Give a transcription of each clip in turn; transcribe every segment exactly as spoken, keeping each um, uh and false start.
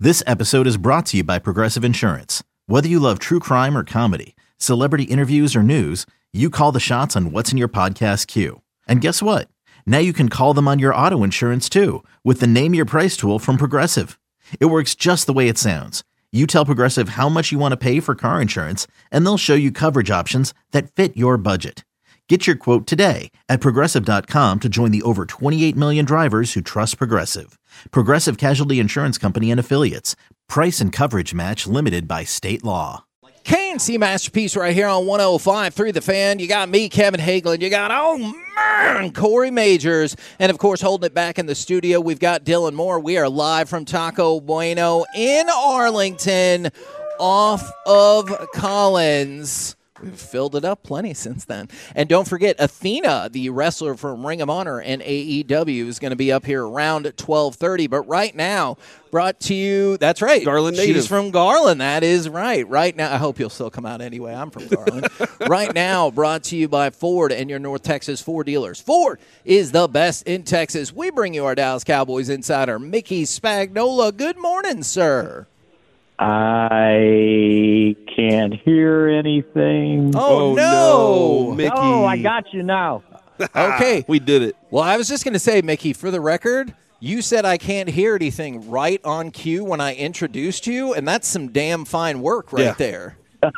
This episode is brought to you by Progressive Insurance. Whether you love true crime or comedy, celebrity interviews or news, you call the shots on what's in your podcast queue. And guess what? Now you can call them on your auto insurance too with the Name Your Price tool from Progressive. It works just the way it sounds. You tell Progressive how much you want to pay for car insurance, and they'll show you coverage options that fit your budget. Get your quote today at Progressive dot com to join the over twenty-eight million drivers who trust Progressive. Progressive Casualty Insurance Company and Affiliates. Price and coverage match limited by state law. K and C Masterpiece right here on one oh five through the Fan. You got me, Kevin Hagelin. You got, oh, man, Corey Majors. And, of course, holding it back in the studio, we've got Dylan Moore. We are live from Taco Bueno in Arlington off of Collins. We've filled it up plenty since then. And don't forget, Athena, the wrestler from Ring of Honor and A E W, is going to be up here around twelve thirty. But right now, brought to you, that's right. Garland native. She's from Garland. That is right. Right now, I hope you'll still come out anyway. I'm from Garland. Right now, brought to you by Ford and your North Texas Ford dealers. Ford is the best in Texas. We bring you our Dallas Cowboys insider, Mickey Spagnola. Good morning, sir. I can't hear anything. Oh, Oh, no. no, Mickey. Oh, I got you now. Okay. We did it. Well, I was just going to say, Mickey, for the record, you said I can't hear anything right on cue when I introduced you, and that's some damn fine work right Yeah. there.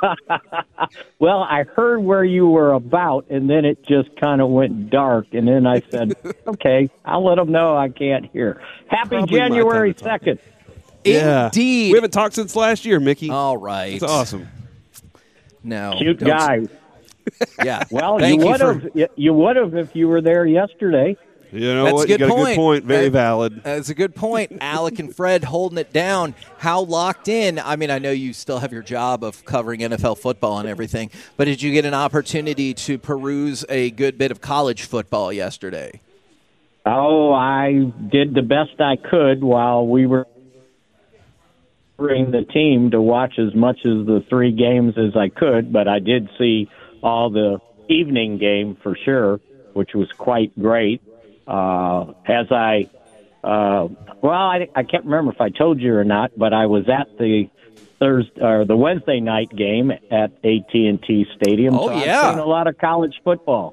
Well, I heard where you were about, and then it just kind of went dark, and then I said, okay, I'll let them know I can't hear. Happy Probably my January time to talk. second. Yeah. Indeed. We haven't talked since last year, Mickey. All right. It's awesome. No. Cute don't- guy. Yeah. Well, Thank you you would for- have you, you would have if you were there yesterday. You know That's what? a good you got point. a good point. Very That- valid. That's a good point. Alec and Fred holding it down. How locked in? I mean, I know you still have your job of covering N F L football and everything, but did you get an opportunity to peruse a good bit of college football yesterday? Oh, I did the best I could while we were bring the team to watch as much as the three games as I could, but I did see all the evening game for sure, which was quite great. Uh, as I, uh, well, I, I can't remember if I told you or not, but I was at the Thursday or the Wednesday night game at A T and T Stadium. Oh, so yeah. I've seen a lot of college football.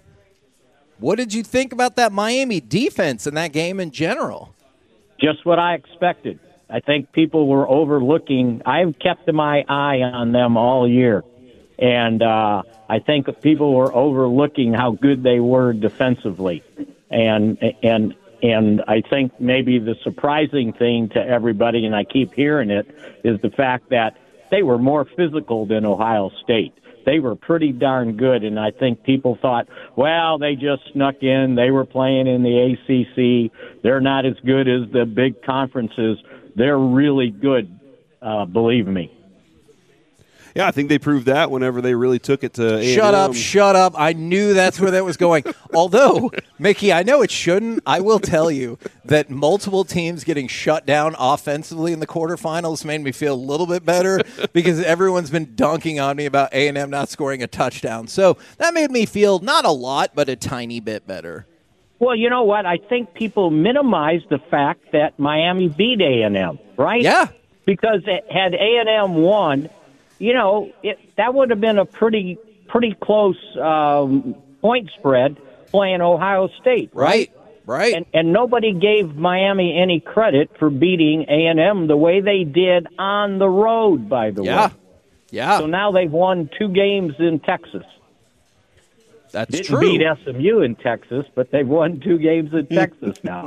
What did you think about that Miami defense and that game in general? Just what I expected. I think people were overlooking. I've kept my eye on them all year, and uh, I think people were overlooking how good they were defensively, and and and I think maybe the surprising thing to everybody, and I keep hearing it, is the fact that they were more physical than Ohio State. They were pretty darn good, and I think people thought, well, they just snuck in. They were playing in the A C C. They're not as good as the big conferences. They're really good, uh, believe me. Yeah, I think they proved that whenever they really took it to A and M. Shut up, shut up. I knew that's where that was going. Although, Mickey, I know it shouldn't. I will tell you that multiple teams getting shut down offensively in the quarterfinals made me feel a little bit better because everyone's been dunking on me about A and M not scoring a touchdown. So that made me feel not a lot, but a tiny bit better. Well, you know what? I think people minimize the fact that Miami beat A and M, right? Yeah. Because it, had A and M won, you know, it, that would have been a pretty pretty close um, point spread playing Ohio State, Right, right? right. And, and nobody gave Miami any credit for beating A and M the way they did on the road, by the yeah, way. yeah, So now they've won two games in Texas. that's Didn't true. beat S M U in Texas, but they've won two games in Texas now.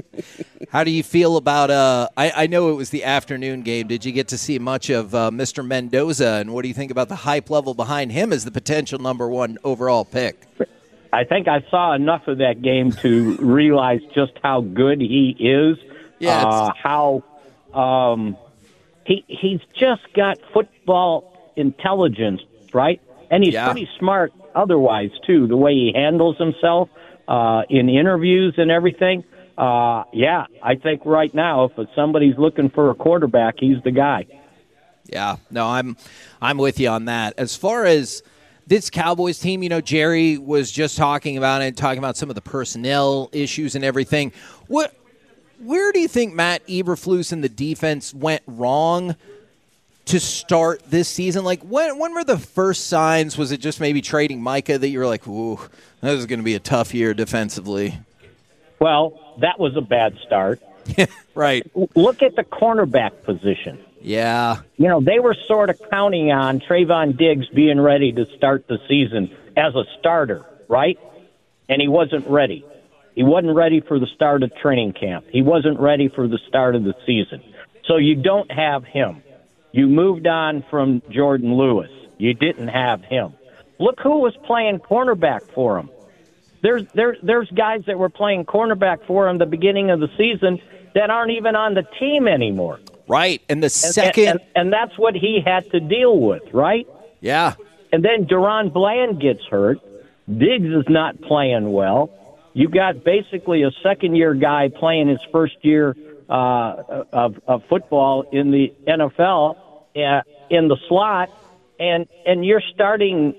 How do you feel about, uh, I, I know it was the afternoon game. Did you get to see much of uh, Mister Mendoza, and what do you think about the hype level behind him as the potential number one overall pick? I think I saw enough of that game to realize just how good he is. Yeah, uh, how um, he he's just got football intelligence, right? And he's Yeah. pretty smart otherwise, too, the way he handles himself uh, in interviews and everything. Uh, yeah, I think right now, if somebody's looking for a quarterback, he's the guy. Yeah, no, I'm I'm with you on that. As far as this Cowboys team, you know, Jerry was just talking about it, talking about some of the personnel issues and everything. What Where do you think Matt Eberflus and the defense went wrong to start this season? Like, when when were the first signs? Was it just maybe trading Micah that you were like, ooh, this is going to be a tough year defensively? Well, that was a bad start. Right. Look at the cornerback position. Yeah. You know, they were sort of counting on Trayvon Diggs being ready to start the season as a starter, right? And he wasn't ready. He wasn't ready for the start of training camp. He wasn't ready for the start of the season. So you don't have him. You moved on from Jordan Lewis. You didn't have him. Look who was playing cornerback for him. There's there, there's guys that were playing cornerback for him the beginning of the season that aren't even on the team anymore. Right. And the second. And, and, and that's what he had to deal with, right? Yeah. And then Deron Bland gets hurt. Diggs is not playing well. You got basically a second-year guy playing his first year uh, of, of football in the N F L uh, in the slot, and and you're starting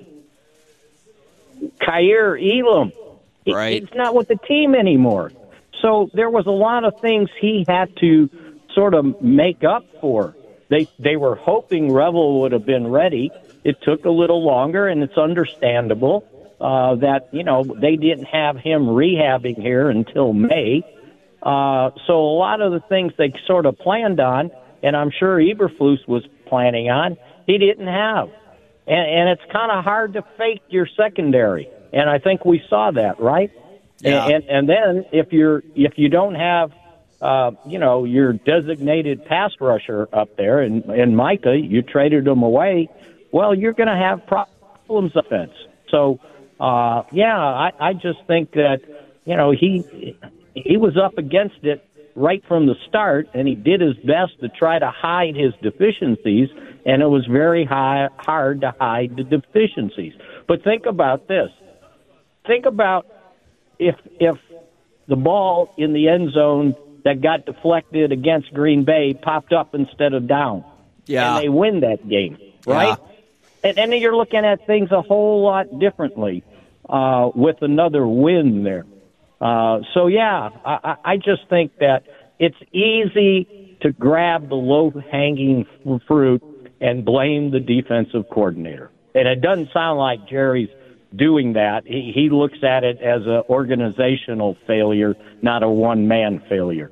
Kaiir Elam. Right. He's not with the team anymore. So there was a lot of things he had to sort of make up for. They they were hoping Revel would have been ready. It took a little longer, and it's understandable uh, that, you know, they didn't have him rehabbing here until May. Uh, so a lot of the things they sort of planned on, and I'm sure Eberflus was planning on, he didn't have. And, and it's kind of hard to fake your secondary, and I think we saw that, right? Yeah. And, and and then if you're if you don't have uh, you know your designated pass rusher up there, and, and Micah, you traded him away, well, you're going to have problems offense. So uh, yeah, I, I just think that you know he he was up against it right from the start, and he did his best to try to hide his deficiencies, and it was very high, hard to hide the deficiencies. But think about this. Think about if if the ball in the end zone that got deflected against Green Bay popped up instead of down. Yeah. And they win that game, right? Yeah. And, and then you're looking at things a whole lot differently uh, with another win there. Uh, so, yeah, I, I just think that it's easy to grab the low-hanging fruit and blame the defensive coordinator. And it doesn't sound like Jerry's doing that. He, he looks at it as an organizational failure, not a one-man failure.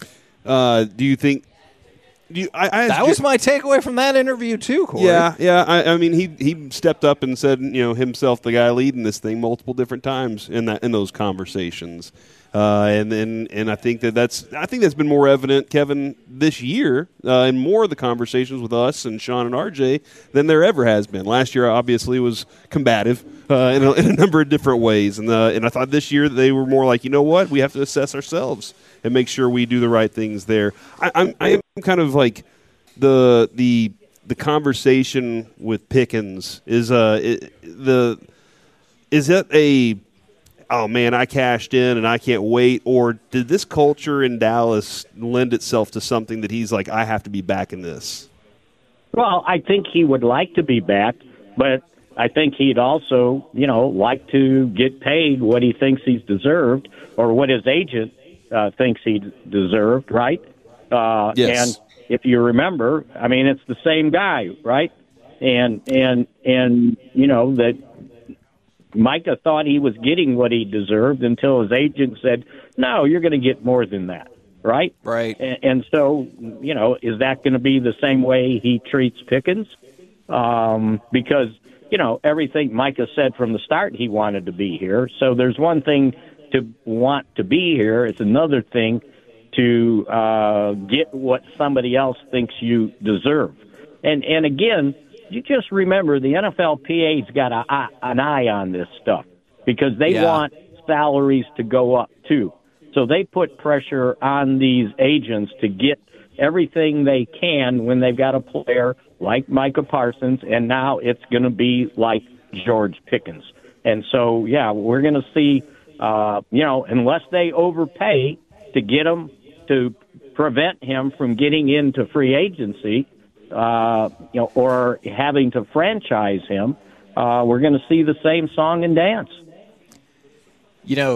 Uh, do you think do you, I, I that was my takeaway from that interview, too, Corey. Yeah, yeah. I, I mean, he he stepped up and said, you know, himself, the guy leading this thing, multiple different times in that in those conversations. Uh, and then, and I think that that's I think that's been more evident, Kevin, this year uh, in more of the conversations with us and Sean and R J than there ever has been. Last year, obviously, was combative uh, in, a, in a number of different ways, and uh, and I thought this year they were more like, you know what, we have to assess ourselves and make sure we do the right things there. I, I'm I am kind of like the the the conversation with Pickens is uh it, the is it a oh, man, I cashed in and I can't wait? Or did this culture in Dallas lend itself to something that he's like, I have to be back in this? Well, I think he would like to be back, but I think he'd also, you know, like to get paid what he thinks he's deserved or what his agent uh, thinks he deserved, right? Uh, yes. And if you remember, I mean, it's the same guy, right? And, and, and you know, that Micah thought he was getting what he deserved until his agent said, no, you're going to get more than that, right? Right. And, and so, you know, is that going to be the same way he treats Pickens? Um, because, you know, everything Micah said from the start, he wanted to be here. So there's one thing to want to be here. It's another thing to uh, get what somebody else thinks you deserve. And, and again, you just remember the N F L P A's got a, a, an eye on this stuff because they yeah. want salaries to go up too. So they put pressure on these agents to get everything they can when they've got a player like Micah Parsons, and now it's going to be like George Pickens. And so, yeah, we're going to see, uh, you know, unless they overpay to get him to prevent him from getting into free agency, Uh, you know, or having to franchise him, uh, we're going to see the same song and dance. You know,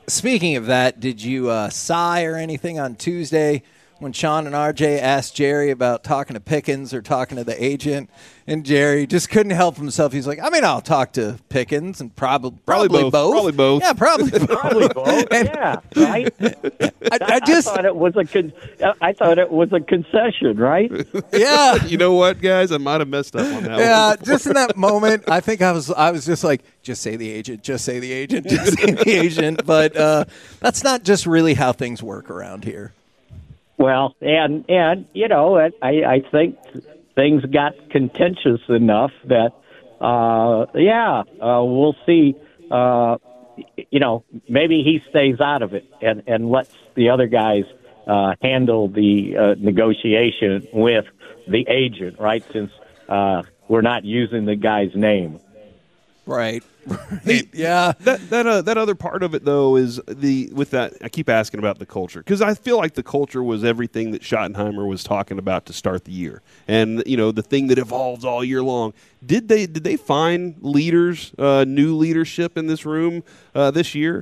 Speaking of that, did you uh, sigh or anything on Tuesday when Sean and R J asked Jerry about talking to Pickens or talking to the agent? And Jerry just couldn't help himself. He's like, I mean, I'll talk to Pickens and prob- probably, probably both. both. Probably both. Yeah, probably both. Probably both. And yeah, right. I, I just I thought it was a con- I thought it was a concession, right? yeah. You know what, guys? I might have messed up on that Yeah, one. just in that moment, I think I was I was just like, just say the agent, just say the agent, just say the agent. But uh, that's not just really how things work around here. Well, and and you know, I I think things got contentious enough that uh, yeah, uh, we'll see. Uh, you know, maybe he stays out of it and and lets the other guys uh, handle the uh, negotiation with the agent, right? Since uh, we're not using the guy's name. Right. Right. Yeah. That that uh, that other part of it though is the with that I keep asking about the culture because I feel like the culture was everything that Schottenheimer was talking about to start the year, and you know the thing that evolves all year long. Did they did they find leaders, uh, new leadership in this room uh, this year?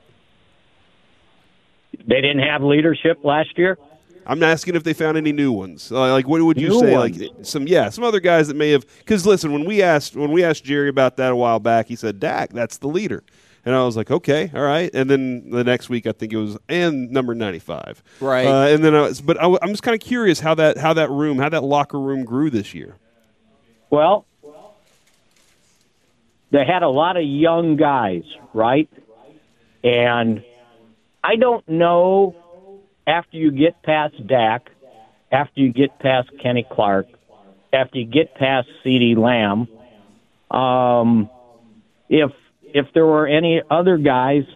They didn't have leadership last year. I'm asking if they found any new ones. Uh, like, what would you New say? ones. Like some, yeah, some other guys that may have. Because listen, when we asked when we asked Jerry about that a while back, he said Dak, that's the leader, and I was like, okay, all right. And then the next week, I think it was and number ninety-five, Right. Uh, and then, I was, but I, I'm just kind of curious how that how that room, how that locker room grew this year. Well, they had a lot of young guys, right? And I don't know. After you get past Dak, after you get past Kenny Clark, after you get past CeeDee Lamb, um, if if there were any other guys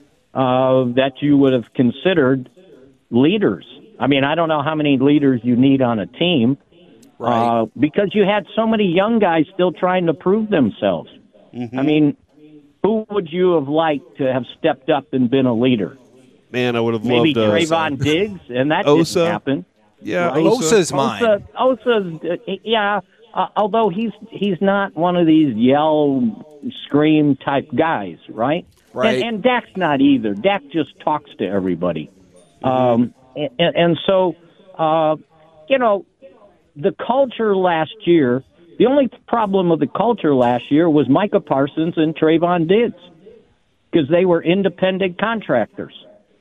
uh, that you would have considered leaders. I mean, I don't know how many leaders you need on a team, Right. uh, because you had so many young guys still trying to prove themselves. Mm-hmm. I mean, who would you have liked to have stepped up and been a leader? Man, I would have Maybe loved uh, Trayvon Diggs, and that Osa. didn't happen. Yeah, Right? Osa. Osa's mine. Osa, Osa's, uh, yeah, uh, although he's he's not one of these yell, scream type guys, right? Right. And, and Dak's not either. Dak just talks to everybody. Um, and, and so, uh, you know, the culture last year, the only problem with the culture last year was Micah Parsons and Trayvon Diggs because they were independent contractors.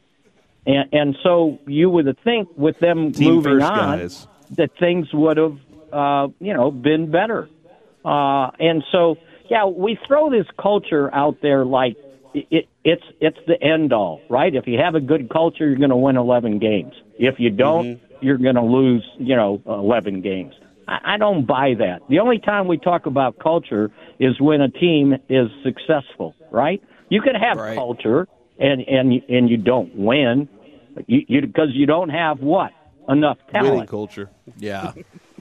And, and so you would think with them Team moving first on guys. that things would have, uh, you know, been better. Uh, and so, yeah, we throw this culture out there like it, it, it's it's the end all, right? If you have a good culture, you're going to win eleven games. If you don't, mm-hmm. you're going to lose, you know, eleven games. I, I don't buy that. The only time we talk about culture is when a team is successful, right? You can have Right. culture and and and you don't win, you, you because you don't have what enough winning talent. culture. Yeah.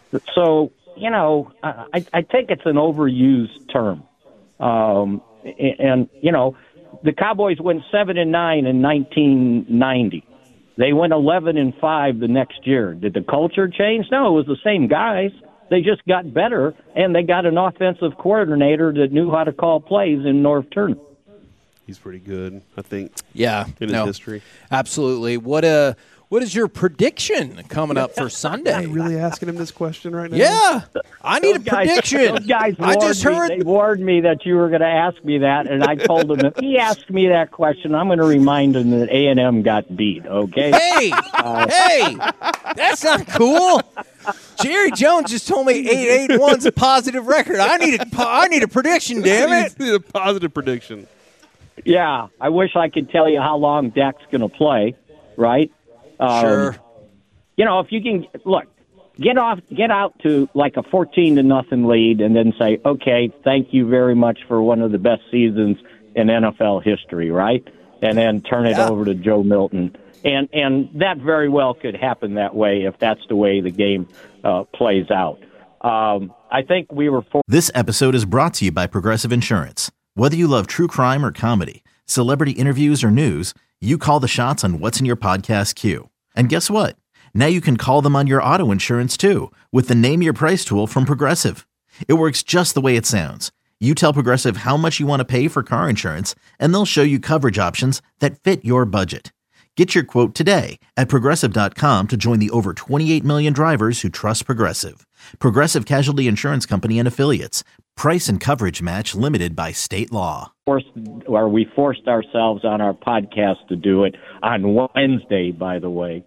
So you know, I I think it's an overused term, um, and, and you know, the Cowboys went seven and nine in nineteen ninety. They went eleven and five the next year. Did the culture change? No, it was the same guys. They just got better, and they got an offensive coordinator that knew how to call plays in Norv Turner. He's pretty good, I think. Yeah. In his no, history. Absolutely. What uh what is your prediction coming up for Sunday? Are you really asking him this question right now? Yeah. I need a Those guys- prediction. Those guys I warned just me, heard they warned me that you were going to ask me that, and I told him if he asked me that question, I'm going to remind him that A and M got beat. Okay. Hey, hey, that's not cool. Jerry Jones just told me eight eight one's a positive record. I need a, I need a prediction, damn it. He need a positive prediction. Yeah, I wish I could tell you how long Dak's going to play. Right. Um, Sure. You know, if you can look, get off, get out to like a fourteen to nothing lead, and then say, okay, thank you very much for one of the best seasons in N F L history, right? And then turn it Yeah. over to Joe Milton, and and that very well could happen that way if that's the way the game uh, plays out. Um, I think we were. For- This episode is brought to you by Progressive Insurance. Whether you love true crime or comedy, celebrity interviews or news, you call the shots on what's in your podcast queue. And guess what? Now you can call them on your auto insurance too with the Name Your Price tool from Progressive. It works just the way it sounds. You tell Progressive how much you want to pay for car insurance, and they'll show you coverage options that fit your budget. Get your quote today at Progressive dot com to join the over twenty-eight million drivers who trust Progressive. Progressive Casualty Insurance Company and Affiliates. Price and coverage match limited by state law. Forced, or we forced ourselves on our podcast to do it on Wednesday, by the way.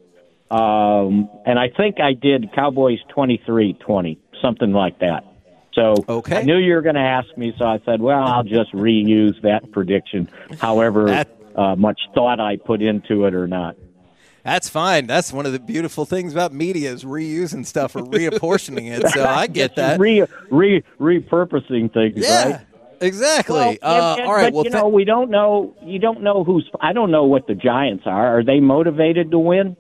Um, and I think I did Cowboys twenty-three twenty, something like that. So okay. I knew you were going to ask me, so I said, well, I'll just reuse that prediction, however that, uh, much thought I put into it or not. That's fine. That's one of the beautiful things about media is reusing stuff or reapportioning it, so I get that. Re, re, repurposing things, yeah, right? Exactly. Well, and, uh, and, all right. But, well, you know, we don't know. You don't know who's. I don't know what the Giants are. Are they motivated to win?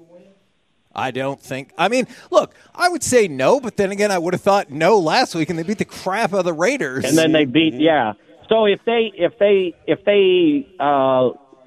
I don't think. I mean, look, I would say no, but then again, I would have thought no last week, and they beat the crap out of the Raiders. And then they beat, yeah. So if they if they if they uh,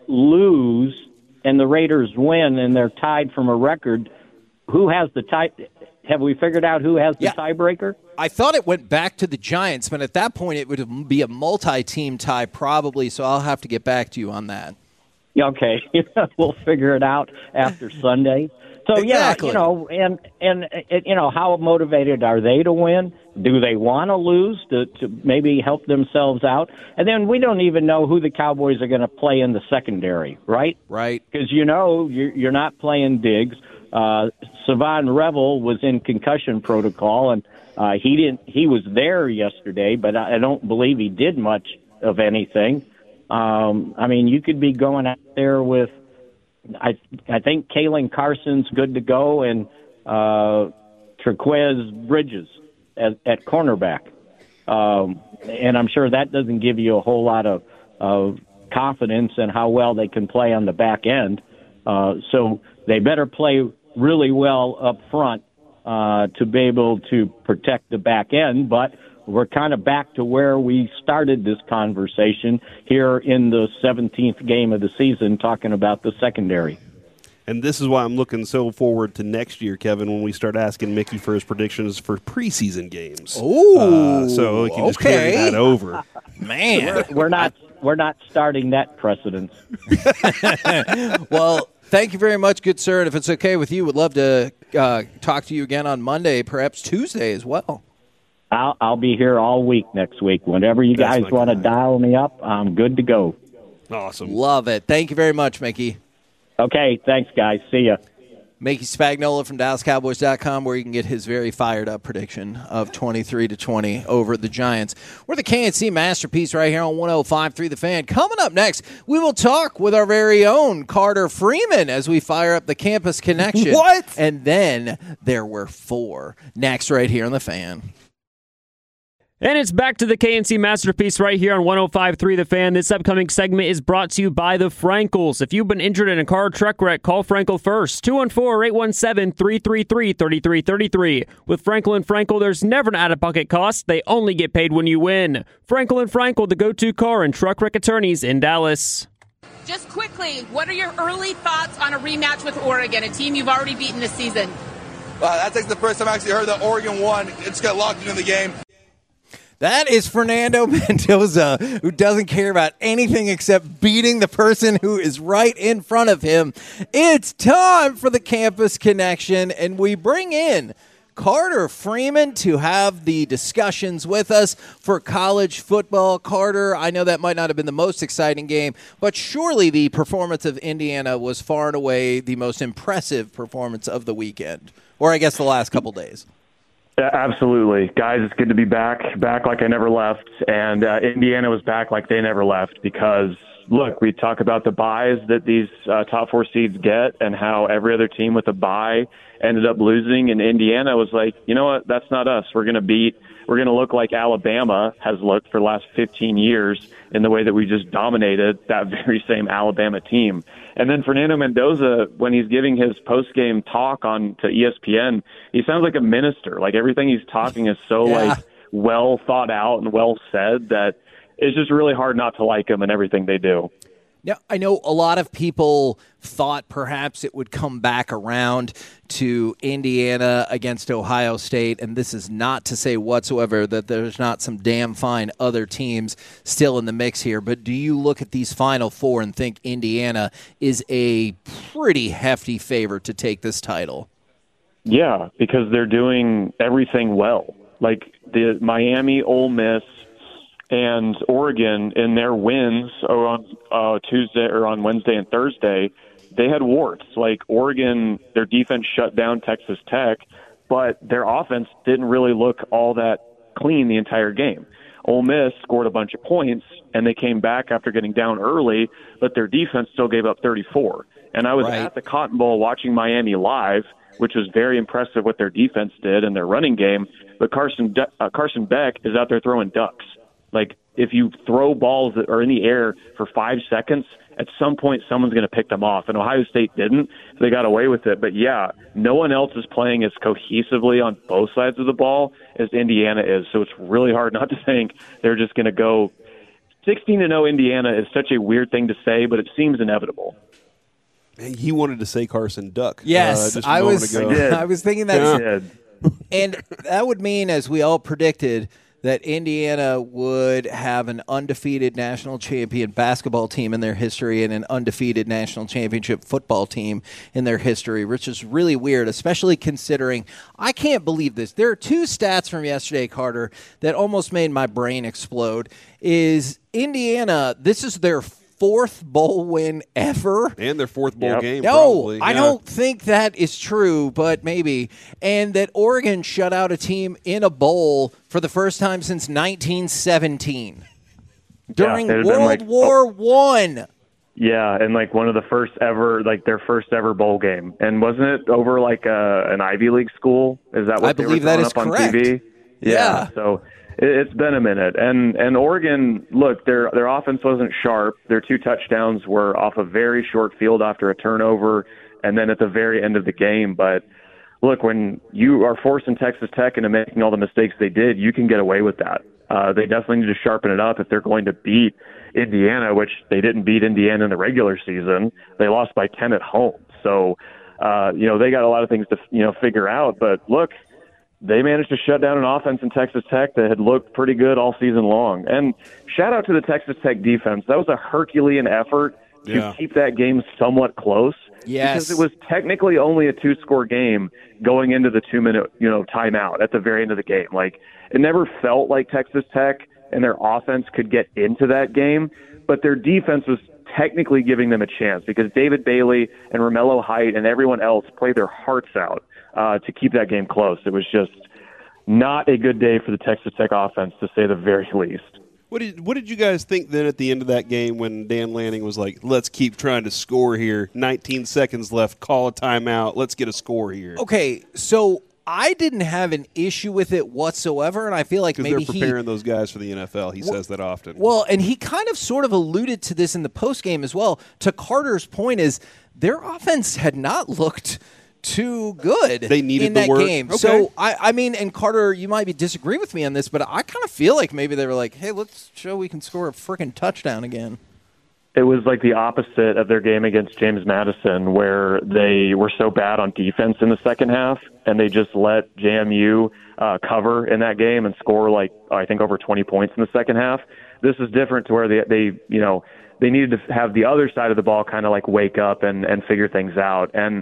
lose and the Raiders win and they're tied from a record, who has the tie? Have we figured out who has the yeah. tiebreaker? I thought it went back to the Giants, but at that point it would be a multi-team tie probably, so I'll have to get back to you on that. Okay. We'll figure it out after Sunday. So, exactly. yeah, you know, and, and, and, you know, how motivated are they to win? Do they want to lose to, to maybe help themselves out? And then we don't even know who the Cowboys are going to play in the secondary, right? Right. Because, you know, you're, you're not playing Diggs. Uh, Savon Revel was in concussion protocol, and uh, he didn't. He was there yesterday, but I don't believe he did much of anything. Um, I mean, you could be going out there with, I I think Kalen Carson's good to go, and uh, Trequez Bridges at, at cornerback. Um, and I'm sure that doesn't give you a whole lot of, of confidence in how well they can play on the back end. Uh, so they better play really well up front uh, to be able to protect the back end. But we're kind of back to where we started this conversation here in the seventeenth game of the season, talking about the secondary. And this is why I'm looking so forward to next year, Kevin, when we start asking Mickey for his predictions for preseason games. Oh, uh, so we can just okay. carry that over. Man, we're, we're not we're not starting that precedent. Well, thank you very much, good sir. And if it's okay with you, we'd love to uh, talk to you again on Monday, perhaps Tuesday as well. I'll, I'll be here all week next week. Whenever you That's guys want to dial me up, I'm good to go. Awesome. Love it. Thank you very much, Mickey. Okay, thanks, guys. See ya. Mickey Spagnola from Dallas Cowboys dot com, where you can get his very fired-up prediction of twenty-three to twenty over the Giants. We're the K N C Masterpiece right here on one oh five point three The Fan. Coming up next, we will talk with our very own Carter Freeman as we fire up the Campus Connection. What? And then there were four. Next right here on The Fan. And it's back to the K N C Masterpiece right here on one oh five point three The Fan. This upcoming segment is brought to you by the Frankels. If you've been injured in a car or truck wreck, call Frankel first. two one four, eight one seven, three three three, three three three three. With Frankel and Frankel, there's never an out-of-pocket cost. They only get paid when you win. Frankel and Frankel, the go-to car and truck wreck attorneys in Dallas. Just quickly, what are your early thoughts on a rematch with Oregon, a team you've already beaten this season? Uh, that's like the first time I actually heard that Oregon won. It just got locked into the game. That is Fernando Mendoza, who doesn't care about anything except beating the person who is right in front of him. It's time for the Campus Connection, and we bring in Carter Freeman to have the discussions with us for college football. Carter, I know that might not have been the most exciting game, but surely the performance of Indiana was far and away the most impressive performance of the weekend, or I guess the last couple days. Yeah, absolutely. Guys, it's good to be back, back like I never left. And uh, Indiana was back like they never left because, look, we talk about the buys that these uh, top four seeds get and how every other team with a buy ended up losing. And Indiana was like, you know what, that's not us. We're going to beat, we're going to look like Alabama has looked for the last fifteen years in the way that we just dominated that very same Alabama team. And then Fernando Mendoza, when he's giving his post-game talk on to E S P N, he sounds like a minister. Like everything he's talking is so yeah. like well thought out and well said that it's just really hard not to like him and everything they do. Now, I know a lot of people thought perhaps it would come back around to Indiana against Ohio State, and this is not to say whatsoever that there's not some damn fine other teams still in the mix here, but do you look at these Final Four and think Indiana is a pretty hefty favorite to take this title? Yeah, because they're doing everything well. Like the Miami, Ole Miss, and Oregon in their wins on uh, Tuesday or on Wednesday and Thursday, they had warts. Like Oregon, their defense shut down Texas Tech, but their offense didn't really look all that clean the entire game. Ole Miss scored a bunch of points, and they came back after getting down early, but their defense still gave up thirty-four. And I was right. at the Cotton Bowl watching Miami live, which was very impressive what their defense did and their running game, but Carson, De- uh, Carson Beck is out there throwing ducks. Like, if you throw balls that are in the air for five seconds, at some point someone's going to pick them off. And Ohio State didn't. So they got away with it. But, yeah, no one else is playing as cohesively on both sides of the ball as Indiana is. So it's really hard not to think they're just going to go sixteen to oh Indiana is such a weird thing to say, but it seems inevitable. He wanted to say Carson Duck. Yes, uh, just a I moment was ago. I was thinking that. Yeah. And that would mean, as we all predicted, that Indiana would have an undefeated national champion basketball team in their history and an undefeated national championship football team in their history, which is really weird, especially considering I can't believe this. There are two stats from yesterday, Carter, that almost made my brain explode. Is Indiana, this is their fourth bowl win ever. And their fourth bowl Yep. game, No, probably. I Yeah. don't think that is true, but maybe. And that Oregon shut out a team in a bowl for the first time since nineteen seventeen during Yeah, it had been World like- War One. Yeah, and like one of the first ever, like their first ever bowl game. And wasn't it over like a, an Ivy League school? Is that what I they believe were that throwing is up on correct. T V? Yeah. So it, it's been a minute. And and Oregon, look, their their offense wasn't sharp. Their two touchdowns were off a very short field after a turnover, and then at the very end of the game. But look, when you are forcing Texas Tech into making all the mistakes they did, you can get away with that. Uh, they definitely need to sharpen it up if they're going to beat Indiana, which they didn't beat Indiana in the regular season. They lost by ten at home. So, uh, you know, they got a lot of things to, you know, figure out. But look, they managed to shut down an offense in Texas Tech that had looked pretty good all season long. And shout out to the Texas Tech defense. That was a Herculean effort to Yeah. keep that game somewhat close. Yes. Because it was technically only a two-score game going into the two-minute, you know, timeout at the very end of the game. Like, it never felt like Texas Tech and their offense could get into that game, but their defense was technically giving them a chance because David Bailey and Romello Height and everyone else played their hearts out uh, to keep that game close. It was just not a good day for the Texas Tech offense, to say the very least. What did what did you guys think then at the end of that game when Dan Lanning was like, let's keep trying to score here, nineteen seconds left, call a timeout, let's get a score here? Okay, so I didn't have an issue with it whatsoever, and I feel like Because maybe they're he preparing those guys for the N F L. He says that often. Well, and he kind of sort of alluded to this in the postgame as well. To Carter's point is their offense had not looked too good They needed in the that work. game. Okay. So, I, I mean, and Carter, you might be disagree with me on this, but I kind of feel like maybe they were like, hey, let's show we can score a freaking touchdown again. It was like the opposite of their game against James Madison, where they were so bad on defense in the second half, and they just let J M U uh, cover in that game and score like I think over twenty points in the second half. This is different to where they, they you know, they needed to have the other side of the ball kind of like wake up and, and figure things out. And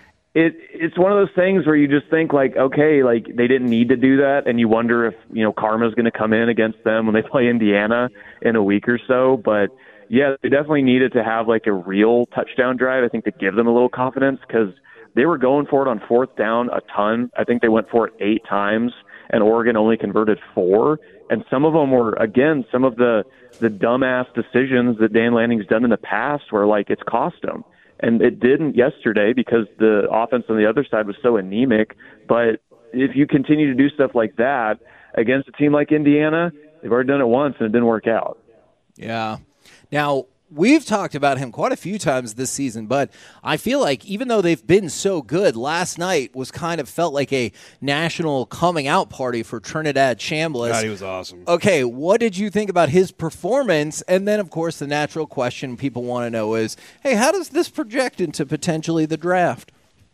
it it's one of those things where you just think like, okay, like they didn't need to do that, and you wonder if you know karma's going to come in against them when they play Indiana in a week or so, but. Yeah, they definitely needed to have like a real touchdown drive, I think, to give them a little confidence because they were going for it on fourth down a ton. I think they went for it eight times, and Oregon only converted four. And some of them were, again, some of the, the dumbass decisions that Dan Lanning's done in the past where, like, it's cost them. And it didn't yesterday because the offense on the other side was so anemic. But if you continue to do stuff like that against a team like Indiana, they've already done it once and it didn't work out. Yeah. Now, we've talked about him quite a few times this season, but I feel like even though they've been so good, last night was kind of felt like a national coming out party for Trinidad Chambliss. God, he was awesome. Okay, what did you think about his performance? And then, of course, the natural question people want to know is, hey, how does this project into potentially the draft?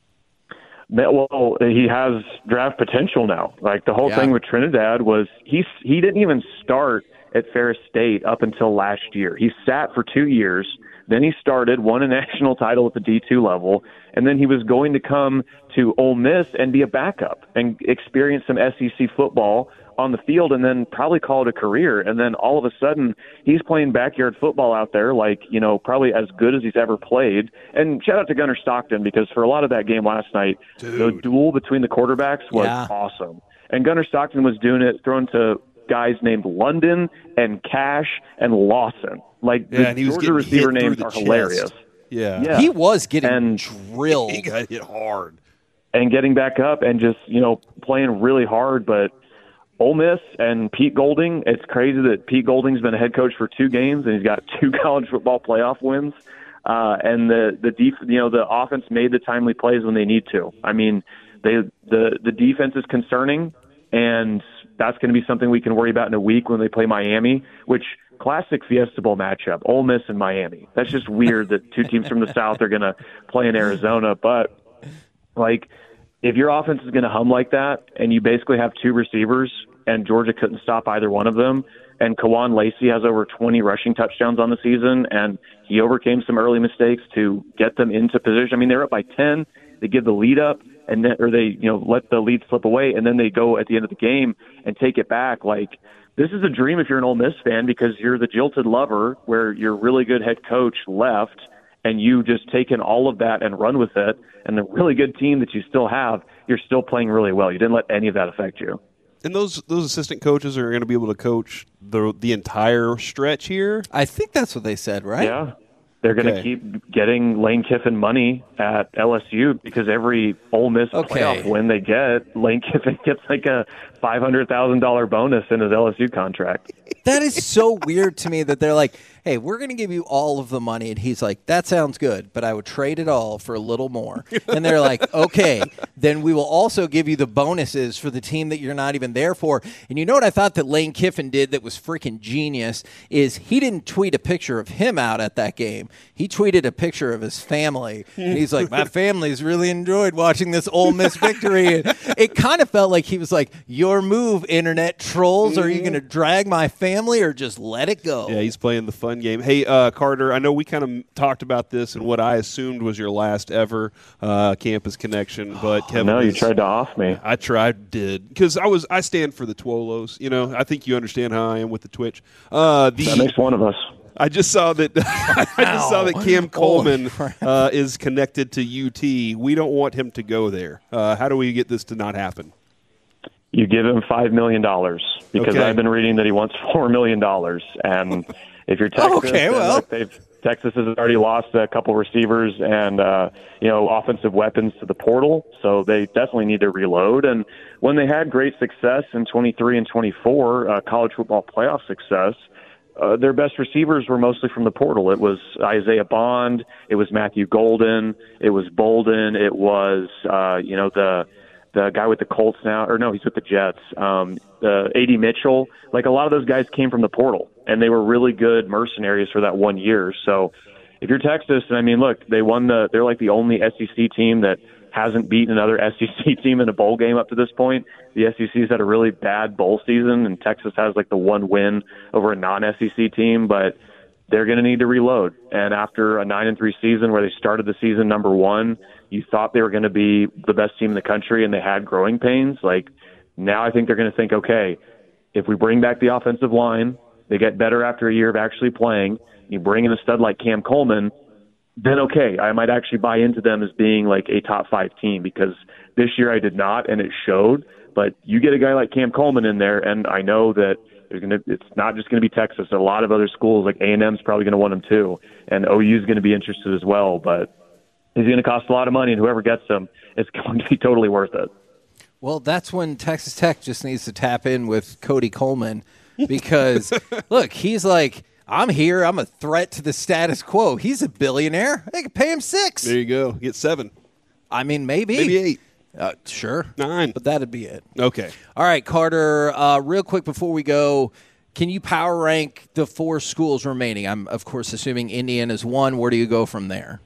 Well, he has draft potential now. Like the whole Yeah. thing with Trinidad was he he didn't even start at Ferris State up until last year. He sat for two years. Then he started, won a national title at the D two level, and then he was going to come to Ole Miss and be a backup and experience some S E C football on the field and then probably call it a career. And then all of a sudden he's playing backyard football out there like, you know, probably as good as he's ever played. And shout out to Gunnar Stockton because for a lot of that game last night, Dude. the duel between the quarterbacks was Yeah. awesome. And Gunnar Stockton was doing it, throwing to guys named London and Cash and Lawson. Like Yeah, the and he was Georgia getting hit receiver through names the are chest. hilarious. Yeah. Yeah. He was getting And- drilled. He got hit hard. And getting back up and just, you know, playing really hard. But Ole Miss and Pete Golding, it's crazy that Pete Golding's been a head coach for two games and he's got two college football playoff wins. Uh, and the the def- you know the offense made the timely plays when they need to. I mean, they the the defense is concerning, and that's going to be something we can worry about in a week when they play Miami, which classic Fiesta Bowl matchup, Ole Miss and Miami. That's just weird that two teams from the South are going to play in Arizona. But, like, if your offense is going to hum like that and you basically have two receivers and Georgia couldn't stop either one of them, and Kawan Lacey has over twenty rushing touchdowns on the season, and he overcame some early mistakes to get them into position. I mean, they're up by ten. They give the lead up, and then, or they, you know, let the lead slip away, and then they go at the end of the game and take it back. Like, this is a dream if you're an Ole Miss fan because you're the jilted lover where your really good head coach left, and you just taken all of that and run with it, and the really good team that you still have, you're still playing really well. You didn't let any of that affect you. And those those assistant coaches are going to be able to coach the the entire stretch here. I think that's what they said, right? Yeah. They're going to Okay. keep getting Lane Kiffin money at L S U because every Ole Miss Okay. playoff win they get, Lane Kiffin gets like a five hundred thousand dollars bonus in his L S U contract. That is so weird to me that they're like, hey, we're going to give you all of the money. And he's like, that sounds good, but I would trade it all for a little more. And they're like, okay, then we will also give you the bonuses for the team that you're not even there for. And you know what I thought that Lane Kiffin did that was freaking genius is he didn't tweet a picture of him out at that game. He tweeted a picture of his family. And he's like, my family's really enjoyed watching this Ole Miss victory. And it kind of felt like he was like, your move, internet trolls. Are you going to drag my family or just let it go? Yeah, he's playing the fun game. Hey, uh, Carter, I know we kind of talked about this and what I assumed was your last ever uh, campus connection, but Kevin, No, you is- tried to off me. I tried, did because I was I stand for the Twolos. You know, I think you understand how I am with the Twitch. Uh, the That makes one of us. I just saw that. I just saw that Cam Coleman crap. uh, is connected to U T. We don't want him to go there. Uh, how do we get this to not happen? You give him five million dollars because Okay. I've been reading that he wants four million dollars. And if you're Texas, Okay, and, well. look, they've, Texas has already lost a couple receivers and uh, you know offensive weapons to the portal, so they definitely need to reload. And when they had great success in twenty-three and twenty-four, uh, college football playoff success, uh, their best receivers were mostly from the portal. It was Isaiah Bond, it was Matthew Golden, it was Bolden, it was uh, you know the the guy with the Colts now, or no, he's with the Jets. Um, uh, A D Mitchell, like a lot of those guys came from the portal, and they were really good mercenaries for that one year. So if you're Texas, and I mean, look, they won the, they're like the only S E C team that hasn't beaten another S E C team in a bowl game up to this point. The S E C's had a really bad bowl season, and Texas has like the one win over a non-S E C team, but they're going to need to reload. And after a nine and three season where they started the season number one, you thought they were going to be the best team in the country and they had growing pains. Like now I think they're going to think, okay, if we bring back the offensive line, they get better after a year of actually playing, you bring in a stud like Cam Coleman, then okay, I might actually buy into them as being like a top five team because this year I did not and it showed. But you get a guy like Cam Coleman in there, and I know that there's gonna. It's not just going to be Texas. A lot of other schools like A and M's probably going to want him too, and O U's going to be interested as well. But he's going to cost a lot of money, and whoever gets him, it's going to be totally worth it. Well, that's when Texas Tech just needs to tap in with Cody Coleman because, look, he's like, I'm here. I'm a threat to the status quo. He's a billionaire. They could pay him six. There you go. Get seven. I mean, maybe. Maybe eight. Uh, sure. Nine. But that'd be it. Okay. All right, Carter, uh, real quick before we go, can you power rank the four schools remaining? I'm, of course, assuming Indiana's one. Where do you go from there?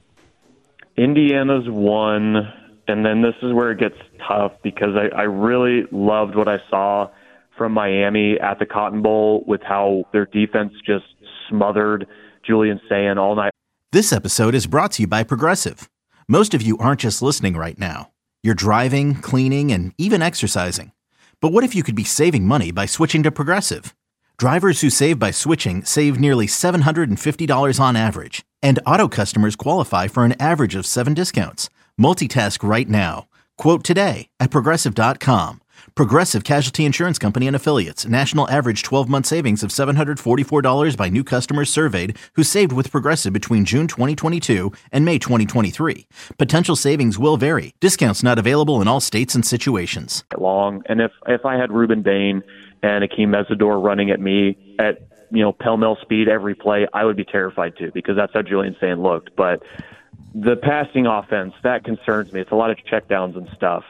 Indiana's one, and then this is where it gets tough because I, I really loved what I saw from Miami at the Cotton Bowl with how their defense just smothered Julian Sayin all night. This episode is brought to you by Progressive. Most of you aren't just listening right now. You're driving, cleaning, and even exercising. But what if you could be saving money by switching to Progressive? Drivers who save by switching save nearly seven hundred fifty dollars on average. And auto customers qualify for an average of seven discounts. Multitask right now. Quote today at Progressive dot com. Progressive Casualty Insurance Company and Affiliates. National average twelve-month savings of seven hundred forty-four dollars by new customers surveyed who saved with Progressive between June twenty twenty-two and May twenty twenty-three. Potential savings will vary. Discounts not available in all states and situations. Long, and if if I had Ruben Bain and Akeem Mesidor running at me at you know pell-mell speed every play, I would be terrified too because that's how Julian Sayin looked. But the passing offense, that concerns me. It's a lot of checkdowns and stuff.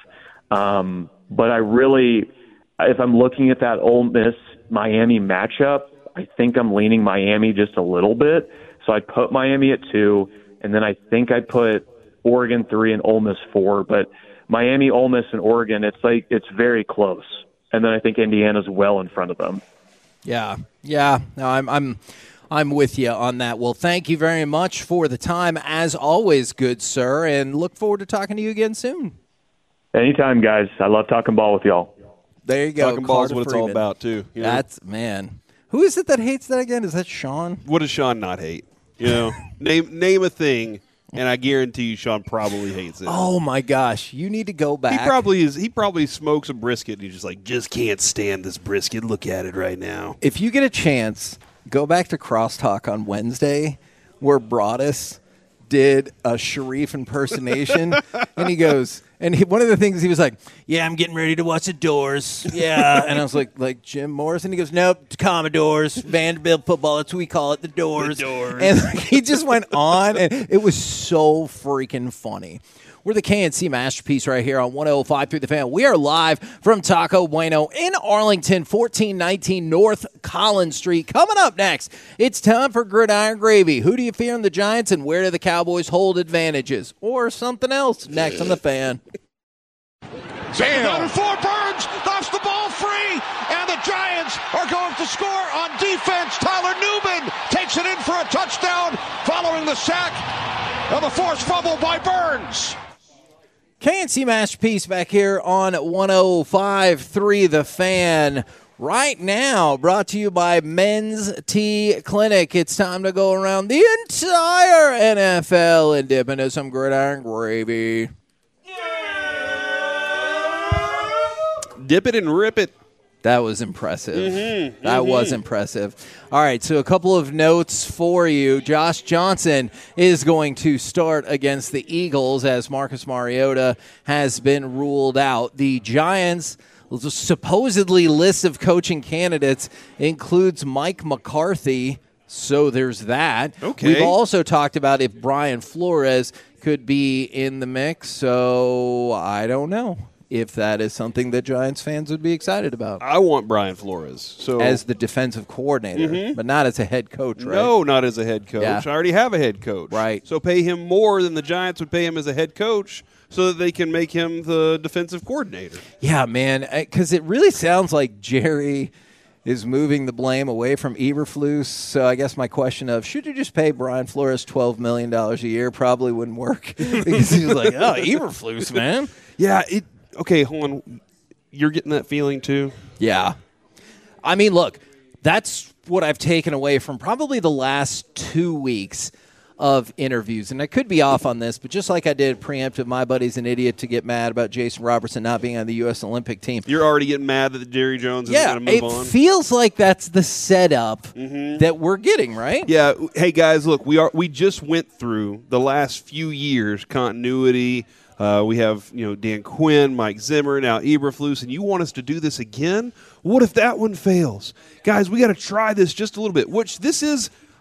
Um, but I really, if I'm looking at that Ole Miss-Miami matchup, I think I'm leaning Miami just a little bit. So I'd put Miami at two, and then I think I'd put Oregon three and Ole Miss four. But Miami, Ole Miss, and Oregon, it's like it's very close. And then I think Indiana's well in front of them. Yeah, yeah. No, I'm, I'm, I'm with you on that. Well, thank you very much for the time, as always, good sir, and look forward to talking to you again soon. Anytime, guys. I love talking ball with y'all. There you go. Talking ball is what it's all about, too. You know? That's, man. Who is it that hates that again? Is that Sean? What does Sean not hate? You know, name name a thing, and I guarantee you Sean probably hates it. Oh, my gosh. You need to go back. He probably is. He probably smokes a brisket, and he's just like, just can't stand this brisket. Look at it right now. If you get a chance, go back to Crosstalk on Wednesday where Broadus did a Sharif impersonation, and he goes, and he, one of the things he was like, yeah, I'm getting ready to watch The Doors. Yeah. And I was like, like Jim Morrison? He goes, nope, Commodores, Vanderbilt football. That's what we call it, The Doors. The Doors. And like, he just went on, and it was so freaking funny. We're the K N C Masterpiece right here on one oh five through the Fan. We are live from Taco Bueno in Arlington, fourteen nineteen North Collins Street. Coming up next, it's time for Gridiron Gravy. Who do you fear in the Giants, and where do the Cowboys hold advantages? Or something else next on the Fan. Number four, Burns knocks the ball free, and the Giants are going to score on defense. Tyler Newman takes it in for a touchdown following the sack of the forced fumble by Burns. K N C Masterpiece back here on one oh five three The Fan. Right now, brought to you by Men's Tea Clinic. It's time to go around the entire N F L and dip into some gridiron gravy. Dip it and rip it. That was impressive. Mm-hmm, that mm-hmm. was impressive. All right, so a couple of notes for you. Josh Johnson is going to start against the Eagles as Marcus Mariota has been ruled out. The Giants' supposedly list of coaching candidates includes Mike McCarthy, so there's that. Okay. We've also talked about if Brian Flores could be in the mix, so I don't know if that is something that Giants fans would be excited about. I want Brian Flores. So as the defensive coordinator, mm-hmm. but not as a head coach, right? No, not as a head coach. Yeah. I already have a head coach. Right. So pay him more than the Giants would pay him as a head coach so that they can make him the defensive coordinator. Yeah, man, because it really sounds like Jerry is moving the blame away from Eberflus. So I guess my question of, should you just pay Brian Flores twelve million dollars a year probably wouldn't work because he was like, oh, Eberflus, man. Yeah, it. Okay, hold on. You're getting that feeling too? Yeah. I mean, look, that's what I've taken away from probably the last two weeks of interviews. And I could be off on this, but just like I did preemptive, my buddy's an idiot to get mad about Jason Robertson not being on the U S Olympic team. You're already getting mad that Jerry Jones is yeah, going to move it on? feels like that's the setup mm-hmm. that we're getting, right? Yeah. Hey, guys, look, we are we just went through the last few years, continuity. Uh, we have, you know, Dan Quinn, Mike Zimmer, now Eberflus, and you want us to do this again? What if that one fails? Guys, we got to try this just a little bit, which this is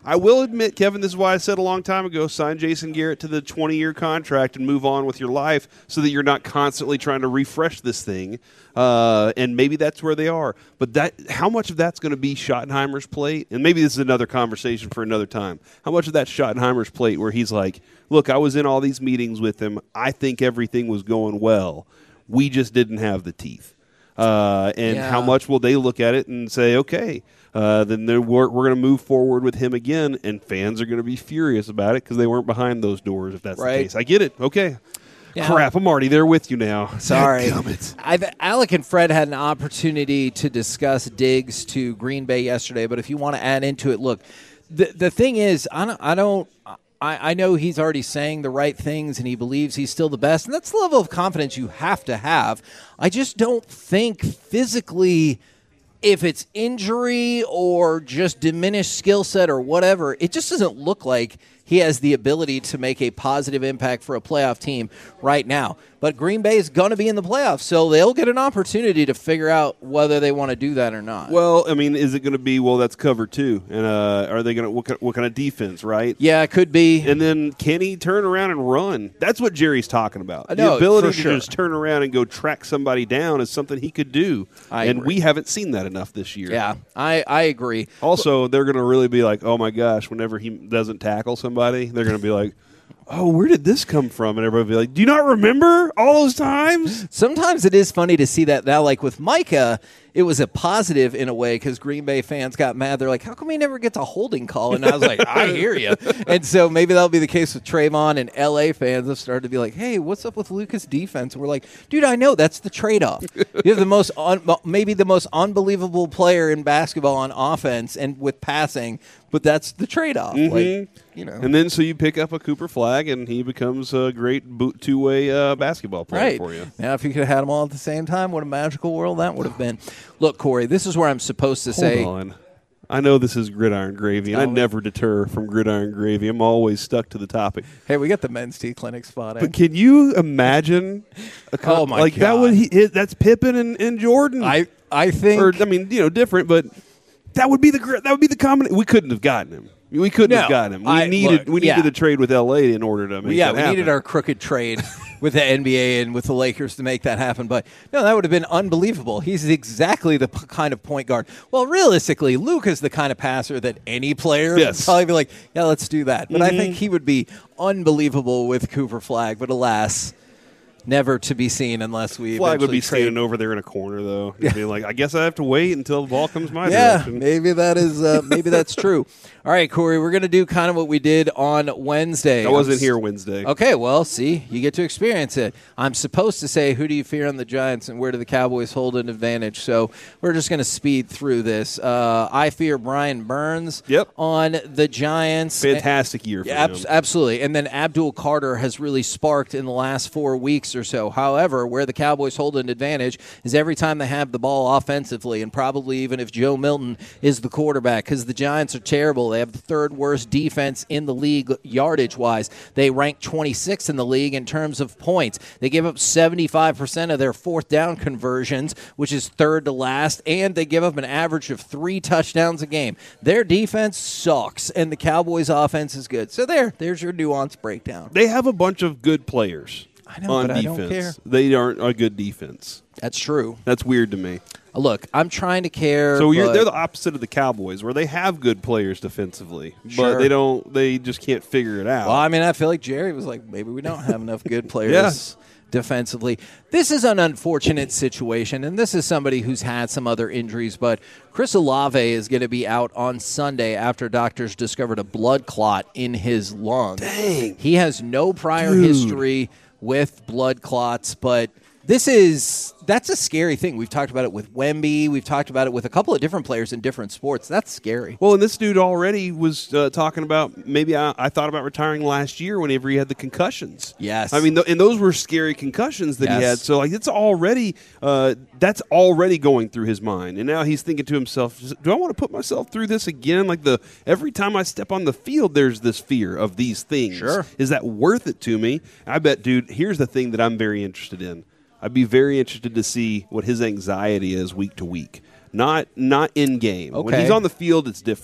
I will admit, Kevin, this is why I said a long time ago, sign Jason Garrett to the twenty-year contract and move on with your life so that you're not constantly trying to refresh this thing. Uh, and maybe that's where they are. But that, how much of that's going to be Schottenheimer's plate? And maybe this is another conversation for another time. How much of that Schottenheimer's plate where he's like, look, I was in all these meetings with him. I think everything was going well. We just didn't have the teeth. Uh, and yeah. how much will they look at it and say, okay, uh, then we're, we're going to move forward with him again, and fans are going to be furious about it because they weren't behind those doors, if that's right. the case. I get it. Okay. Yeah. Crap, I'm already there with you now. Sorry. I've, Alec and Fred had an opportunity to discuss Diggs to Green Bay yesterday, but if you want to add into it, look, the the thing is, I don't, I don't I, I know he's already saying the right things and he believes he's still the best, and that's the level of confidence you have to have. I just don't think physically, if it's injury or just diminished skill set or whatever, it just doesn't look like he has the ability to make a positive impact for a playoff team right now. But Green Bay is going to be in the playoffs, so they'll get an opportunity to figure out whether they want to do that or not. Well, I mean, is it going to be, well, that's cover two? And uh, are they going to, what, what kind of defense, right? Yeah, it could be. And then can he turn around and run? That's what Jerry's talking about. I know, the ability for to sure. just turn around and go track somebody down is something he could do. I and agree. we haven't seen that enough this year. Yeah, I, I agree. Also, they're going to really be like, oh, my gosh, whenever he doesn't tackle somebody, they're going to be like, oh, where did this come from? And everybody will be like, do you not remember all those times? Sometimes it is funny to see that now. Like with Micah, it was a positive in a way because Green Bay fans got mad. They're like, how come he never gets a holding call? And I was like, I hear you. And so maybe that'll be the case with Trayvon, and L A fans have started to be like, hey, what's up with Lucas' defense? And we're like, dude, I know. That's the trade-off. You have the most, un- maybe the most unbelievable player in basketball on offense and with passing, but that's the trade-off. Mm-hmm. Like, you know. And then so you pick up a Cooper Flagg, and he becomes a great boot two-way uh, basketball player right. for you. Now, if you could have had them all at the same time, what a magical world that would have been. Look, Corey, this is where I'm supposed to Hold say. on. I know this is gridiron gravy, and I never deter from gridiron gravy. I'm always stuck to the topic. Hey, we got the men's tea clinic spot. But can you imagine? A con- oh my like god! that would he, it, that's Pippen and, and Jordan. I I think. Or I mean, you know, different, but that would be the gr- that would be the combination. We couldn't have gotten him. We couldn't No, have gotten him. We I- needed look, we needed yeah. the trade with L A in order to make yeah, that we happen. needed our crooked trade with the N B A and with the Lakers to make that happen. But no, that would have been unbelievable. He's exactly the p- kind of point guard. Well, realistically, Luke is the kind of passer that any player Yes. would probably be like, yeah, let's do that. But Mm-hmm. I think he would be unbelievable with Cooper Flagg. But alas, never to be seen unless we Flag would eventually be trade. standing over there in a corner, though, yeah. being like, "I guess I have to wait until the ball comes my Yeah, direction." maybe that is uh, maybe that's true. All right, Corey, we're gonna do kind of what we did on Wednesday. I wasn't I'm s- here Wednesday. Okay, well, see, you get to experience it. I'm supposed to say, who do you fear on the Giants and where do the Cowboys hold an advantage? So we're just going to speed through this. Uh, I fear Brian Burns Yep. on the Giants. Fantastic year for Yeah, him. abs- absolutely. And then Abdul Carter has really sparked in the last four weeks or so. However, where the Cowboys hold an advantage is every time they have the ball offensively, and probably even if Joe Milton is the quarterback, because the Giants are terrible. They have the third worst defense in the league yardage-wise. They rank twenty-sixth in the league in terms of points. They give up seventy-five percent of their fourth down conversions, which is third to last, and they give up an average of three touchdowns a game. Their defense sucks, and the Cowboys' offense is good. So there, there's your nuance breakdown. They have a bunch of good players I know, on but I defense. don't care. They aren't a good defense. That's true. That's weird to me. Look, I'm trying to care. So you're, but they're the opposite of the Cowboys, where they have good players defensively, Sure. but they don't. They just can't figure it out. Well, I mean, I feel like Jerry was like, maybe we don't have enough good players Yes. defensively. This is an unfortunate situation, and this is somebody who's had some other injuries, but Chris Olave is going to be out on Sunday after doctors discovered a blood clot in his lung. Dang. He has no prior Dude. history with blood clots, but this is that's a scary thing. We've talked about it with Wemby. We've talked about it with a couple of different players in different sports. That's scary. Well, and this dude already was uh, talking about maybe I, I thought about retiring last year whenever he had the concussions. Yes. I mean, th- and those were scary concussions that Yes. he had. So, like, it's already uh, that's already going through his mind, and now he's thinking to himself, "Do I want to put myself through this again? Like the every time I step on the field, there's this fear of these things. Sure. Is that worth it to me? I bet, dude. Here's the thing that I'm very interested in. I'd be very interested to see what his anxiety is week to week. Not not in game. When Okay. he's on the field, it's different.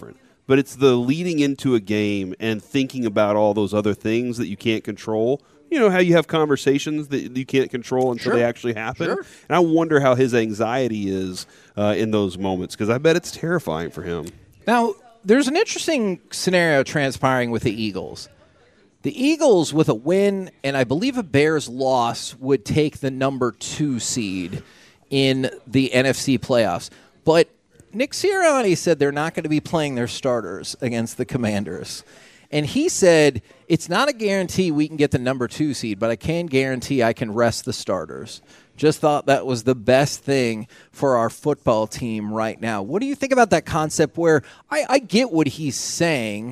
but it's the leading into a game and thinking about all those other things that you can't control. You know how you have conversations that you can't control until Sure. they actually happen? Sure. And I wonder how his anxiety is uh, in those moments, because I bet it's terrifying for him. Now, there's an interesting scenario transpiring with the Eagles. The Eagles, with a win and I believe a Bears loss, would take the number two seed in the N F C playoffs. But Nick Sirianni said they're not going to be playing their starters against the Commanders. And he said, it's not a guarantee we can get the number two seed, but I can guarantee I can rest the starters. Just thought that was the best thing for our football team right now. What do you think about that concept where I, I get what he's saying,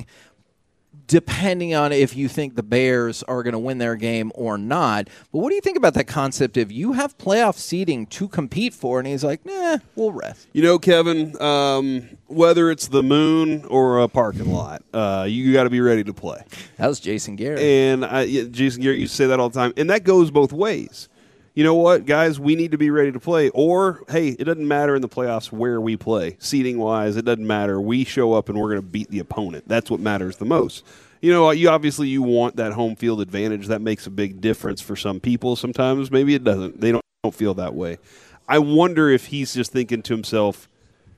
depending on if you think the Bears are going to win their game or not. But what do you think about that concept of you have playoff seeding to compete for, and he's like, nah, we'll rest. You know, Kevin, um, whether it's the moon or a parking lot, uh, you got to be ready to play. That was Jason Garrett. And I, yeah, Jason Garrett used to say that all the time. And that goes both ways. You know what, guys, we need to be ready to play. Or, hey, it doesn't matter in the playoffs where we play. Seating-wise, it doesn't matter. We show up and we're going to beat the opponent. That's what matters the most. You know, you obviously you want that home field advantage. That makes a big difference for some people. Sometimes maybe it doesn't. They don't, don't feel that way. I wonder if he's just thinking to himself,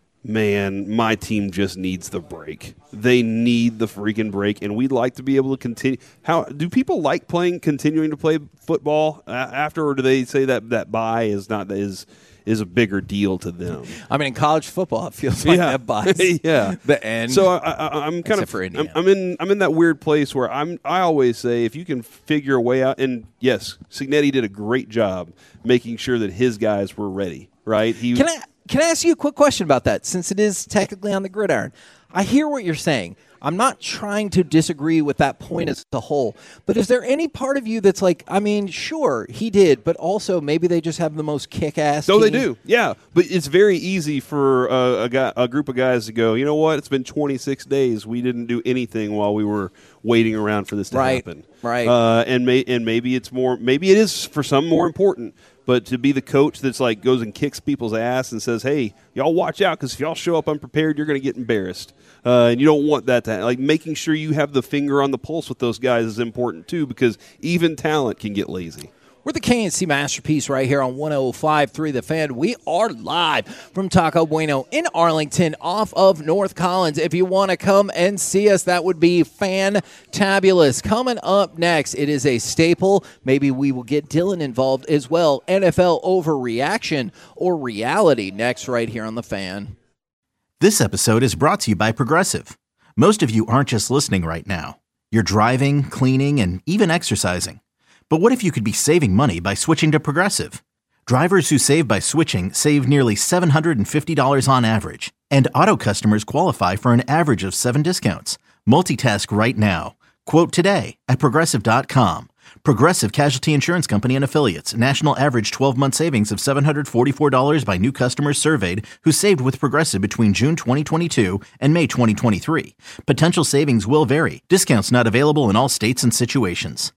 man, my team just needs the break. They need the freaking break, and we'd like to be able to continue. How do people like playing, continuing to play football uh, after, or do they say that that bye is not is is a bigger deal to them? I mean, in college football, it feels like yeah. that buys yeah. the end. So I, I, I'm kind Except of for I'm, Indiana. I'm in I'm in that weird place where I'm I always say if you can figure a way out, and yes, Cignetti did a great job making sure that his guys were ready. Right? He Can I can I ask you a quick question about that, since it is technically on the gridiron? I hear what you're saying. I'm not trying to disagree with that point as a whole, but is there any part of you that's like, I mean, sure, he did, but also maybe they just have the most kick-ass No, team? they do. Yeah, but it's very easy for a, a, guy, a group of guys to go, you know what, it's been twenty-six days. We didn't do anything while we were waiting around for this to Right, happen. right. Uh, and, may, and maybe it's more, maybe it is for some more important, but to be the coach that's like goes and kicks people's ass and says, hey, y'all watch out, because if y'all show up unprepared, you're going to get embarrassed. Uh, and you don't want that to happen. Like, making sure you have the finger on the pulse with those guys is important too, because even talent can get lazy. We're the K N C Masterpiece right here on one oh five point three The Fan. We are live from Taco Bueno in Arlington off of North Collins. If you want to come and see us, that would be fantabulous. Coming up next, it is a staple. Maybe we will get Dylan involved as well. N F L overreaction or reality next right here on The Fan. This episode is brought to you by Progressive. Most of you aren't just listening right now. You're driving, cleaning, and even exercising. But what if you could be saving money by switching to Progressive? Drivers who save by switching save nearly seven hundred fifty dollars on average. And auto customers qualify for an average of seven discounts. Multitask right now. Quote today at Progressive dot com. Progressive Casualty Insurance Company and Affiliates. National average twelve-month savings of seven hundred forty-four dollars by new customers surveyed who saved with Progressive between June twenty twenty-two and May twenty twenty-three. Potential savings will vary. Discounts not available in all states and situations.